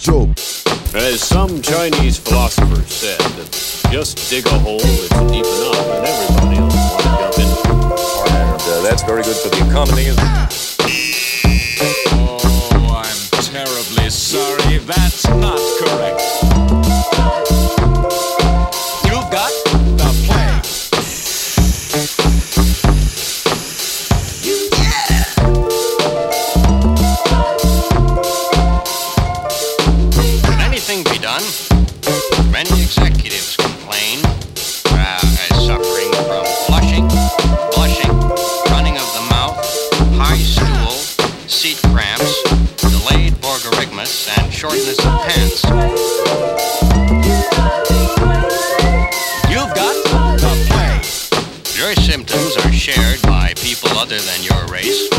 dope. As some Chinese philosopher said, just dig a hole that's deep enough and everybody else will jump in. And that's very good for the economy. Oh, I'm terribly sorry. That's not correct. You've got the plague. Can anything be done? Many executives complain as suffering from flushing, blushing, running of the mouth, high stool, seat cramps, delayed borborygmus, and shortness of pants. You've got the plague. Your symptoms are shared by people other than your race.